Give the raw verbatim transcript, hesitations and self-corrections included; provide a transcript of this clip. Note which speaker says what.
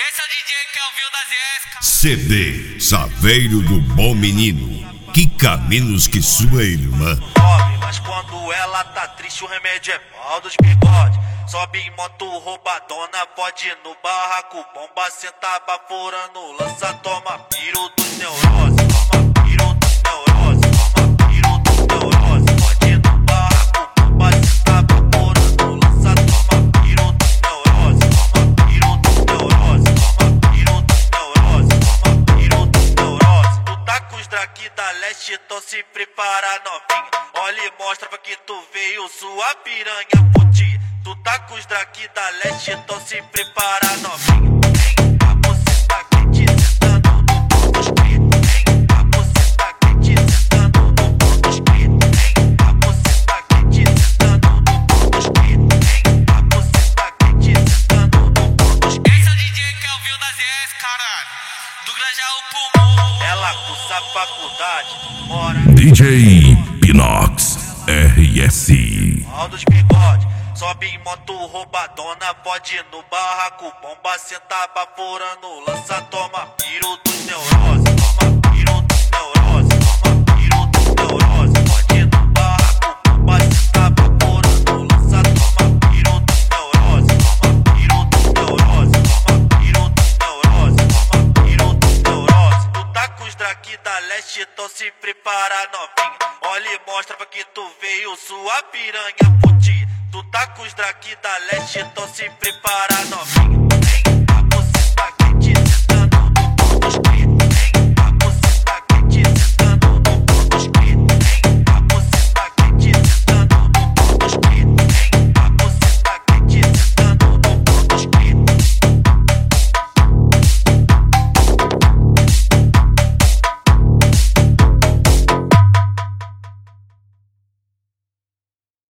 Speaker 1: Esse é o D J Kelvin das I S K.
Speaker 2: C D Saveiro do Bom Menino, que caminhos que sua irmã.
Speaker 3: Sobe, mas quando ela tá triste o remédio é pau dos bigode. Sobe em moto roubadona, pode ir no barraco. Bomba senta baforando, lança, toma piro dos neurose. Toma piro dos neurose, toma piro dos neurose. Pode ir no barraco, bomba senta baforando, lança, toma piro dos neurose. Toma piro dos neurose, toma piro dos neurose, toma piro dos neurose. Tu tá com os draki da leste, então se prepara novinha. Olha e mostra pra que tu veio, sua piranha putinha. Tu tá com os draki da leste, então se prepara novinha. Vem, a você tá quente, sentando no pau dos pretos. Vem, a você tá quente, sentando no pau dos pretos. Vem, a você tá quente, sentando no pau dos pretos. Vem, a você tá quente, sentando no pau dos pretos.
Speaker 1: Esse é o D J Kelvin das I S K, caralho. Do Grajaú pro morro.
Speaker 3: Ela cursa faculdade, mora
Speaker 2: D J Pinox R S.
Speaker 3: pau dos bigode. Sobe em moto roubadona, pode ir no barraco. Bomba senta baforando, lança, toma piro dos neurose. Toma piro dos neurose, toma piro dos neurose. Pode ir no barraco, bomba senta baforando, lança, toma piro dos neurose. Toma piro dos neurose, toma piro dos neurose, toma piro dos neurose. Tu tá com os draki da leste, então se prepara novinha. Olha e mostra pra que tu veio, sua piranha putinha. Tu tá com os draki da leste, então se prepara novinha. Vem,